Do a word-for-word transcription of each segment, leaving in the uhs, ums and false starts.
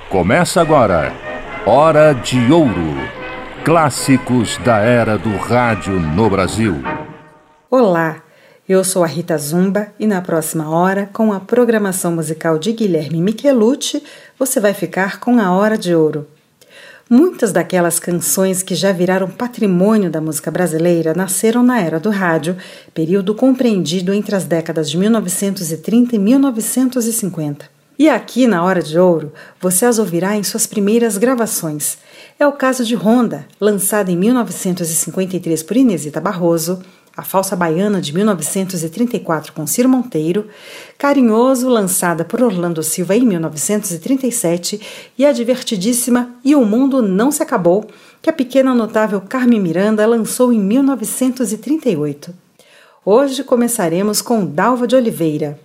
Começa agora, Hora de Ouro. Clássicos da era do rádio no Brasil. Olá, eu sou a Rita Zumba e na próxima hora, com a programação musical de Guilherme Michelucci, você vai ficar com a Hora de Ouro. Muitas daquelas canções que já viraram patrimônio da música brasileira nasceram na era do rádio, período compreendido entre as décadas de mil novecentos e trinta e mil novecentos e cinquenta. E aqui na Hora de Ouro, você as ouvirá em suas primeiras gravações. É o caso de Ronda, lançada em mil novecentos e cinquenta e três por Inezita Barroso, A Falsa Baiana de mil novecentos e trinta e quatro com Ciro Monteiro, Carinhoso, lançada por Orlando Silva em mil novecentos e trinta e sete, e a divertidíssima E o Mundo Não Se Acabou, que a pequena notável Carmen Miranda lançou em mil novecentos e trinta e oito. Hoje começaremos com Dalva de Oliveira.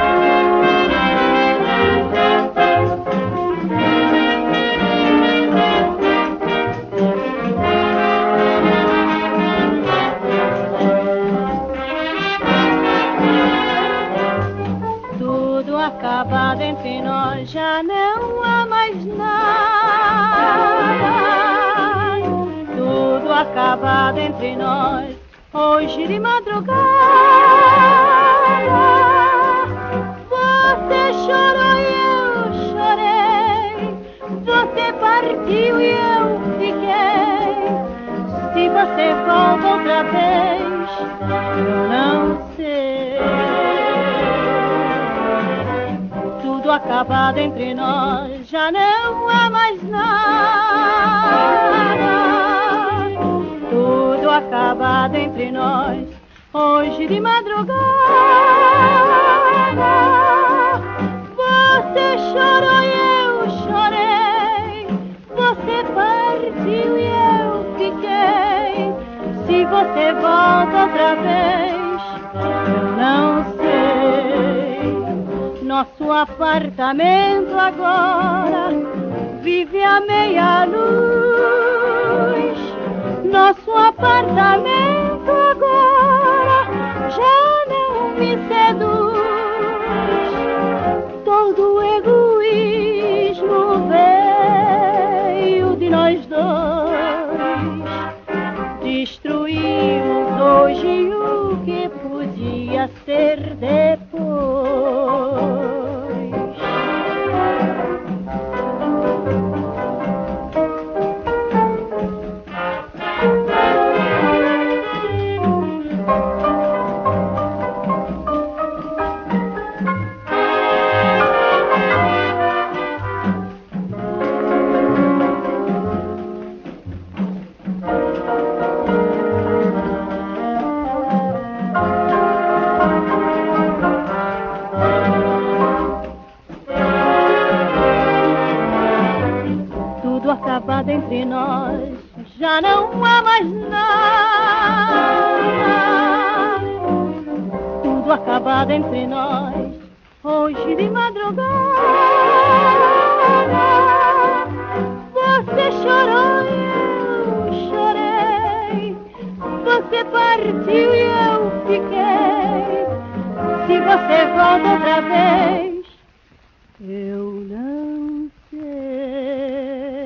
Acabado entre nós, já não há mais nada. Tudo acabado entre nós, hoje de madrugada. Você chorou e eu chorei, você partiu e eu fiquei. Se você volta outra vez, eu não sei. Tudo acabado entre nós, já não há mais nada. Tudo acabado entre nós, hoje de madrugada. Você chorou e eu chorei, você partiu e eu fiquei. Se você volta outra vez, eu não sei. Nosso apartamento agora vive a meia luz. Nosso apartamento agora já não me seduz. Todo o egoísmo veio de nós dois. Destruímos hoje o que podia ser depois. Entre nós já não há mais nada. Tudo acabado entre nós, hoje de madrugada. Você chorou e eu chorei, você partiu e eu fiquei. Se você volta outra vez, eu não sei.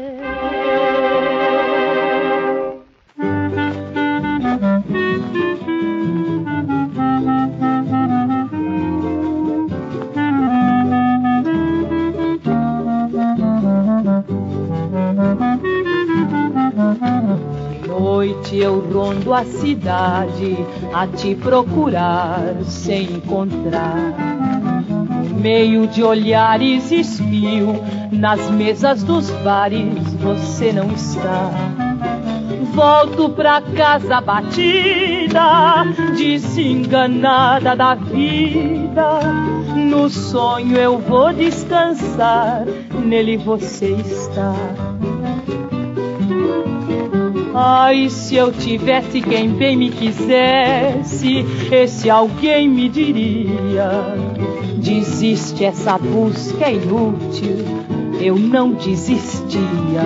Noite eu rondo a cidade a te procurar sem encontrar. No meio de olhares espio, nas mesas dos bares você não está. Volto pra casa batida, desenganada da vida. No sonho eu vou descansar, nele você está. Ai, se eu tivesse quem bem me quisesse, esse alguém me diria: desiste, essa busca é inútil, eu não desistia.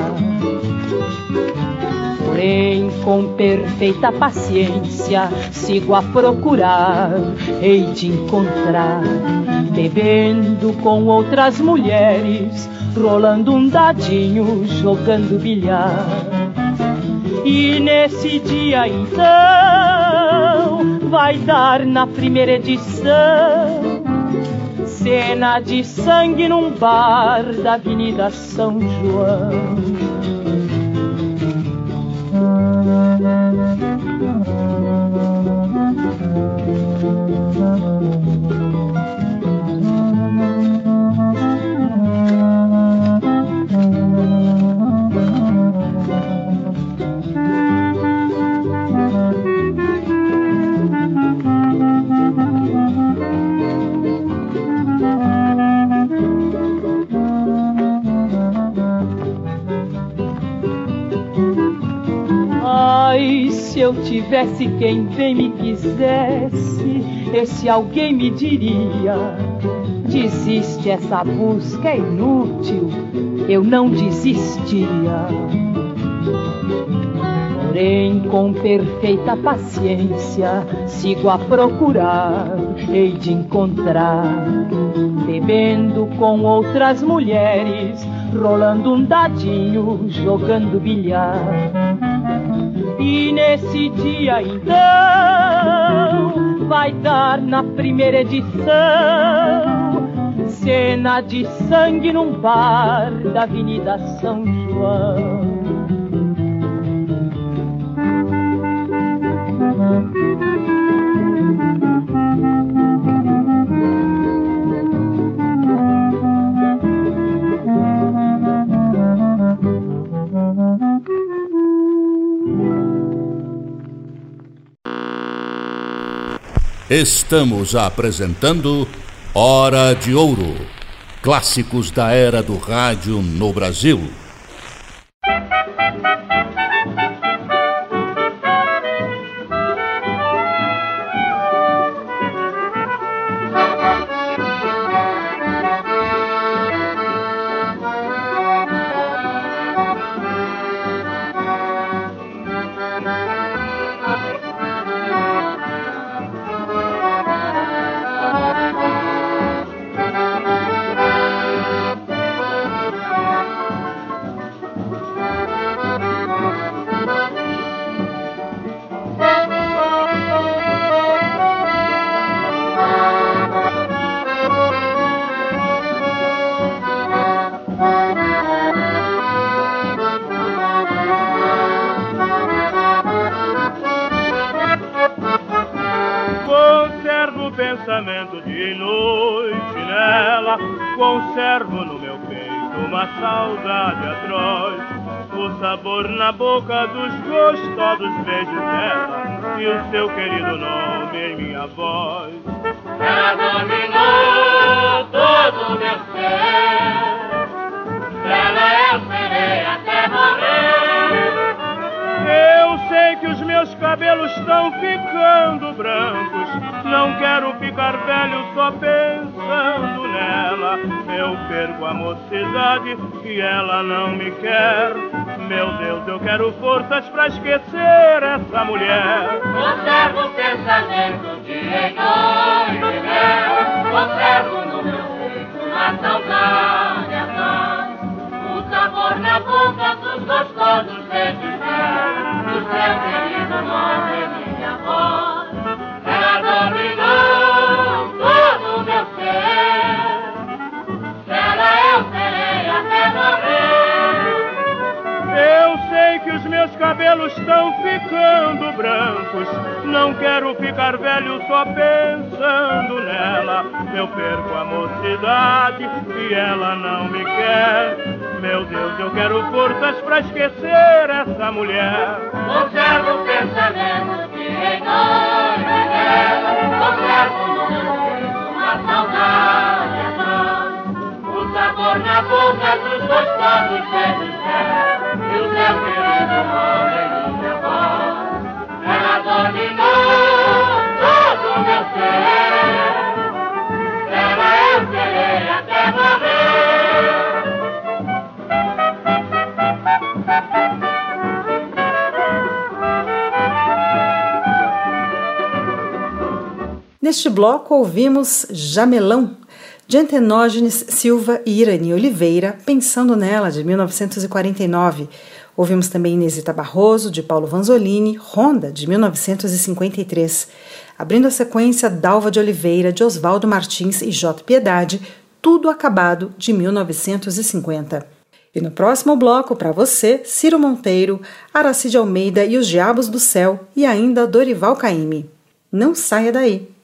Porém, com perfeita paciência, sigo a procurar, hei de encontrar, bebendo com outras mulheres, rolando um dadinho, jogando bilhar. E nesse dia então vai dar na primeira edição cena de sangue num bar da Avenida São João. Se eu tivesse quem bem me quisesse, esse alguém me diria: desiste, essa busca é inútil, eu não desistia. Porém, com perfeita paciência, sigo a procurar, hei de encontrar, bebendo com outras mulheres, rolando um dadinho, jogando bilhar. E nesse dia então vai dar na primeira edição cena de sangue num bar da Avenida São João. Estamos apresentando Hora de Ouro, clássicos da era do rádio no Brasil. pensamento de noite nela, conservo no meu peito uma saudade atroz, o sabor na boca dos gostosos beijos dela e o seu querido nome em minha voz. Ela dominou todo o meu ser, dela eu serei até morrer. Eu sei que os meus cabelos estão ficando brancos, não quero ficar velho só pensando nela. Eu perco a mocidade e ela não me quer. Meu Deus, eu quero forças pra esquecer essa mulher. Conservo o pensamento de noite nela, conservo no meu peito uma saudade atrás, o sabor na boca dos gostosos beijos dela, do seu querido nome em minha voz. Ela dominou todo o meu ser, dela eu serei até morrer. Eu sei que os meus cabelos estão ficando brancos, não quero ficar velho só pensando nela. Eu perco a mocidade e ela não me quer. Meu Deus, eu quero forças pra esquecer essa mulher. Conservo o pensamento de noite dela, conservo no meu peito uma saudade atrás, o sabor na boca dos gostosos beijos dela e o seu querido nome em minha voz. Ela dominou todo o meu ser, dela eu serei até morrer. Neste bloco ouvimos Jamelão, de Antenógenes Silva e Irani Oliveira, Pensando Nela, de mil novecentos e quarenta e nove. Ouvimos também Inesita Barroso, de Paulo Vanzolini, Ronda, de mil novecentos e cinquenta e três. Abrindo a sequência, Dalva de Oliveira, de Oswaldo Martins e J. Piedade, Tudo Acabado, de mil novecentos e cinquenta. E no próximo bloco, para você, Ciro Monteiro, Aracide Almeida e os Diabos do Céu e ainda Dorival Caymmi. Não saia daí!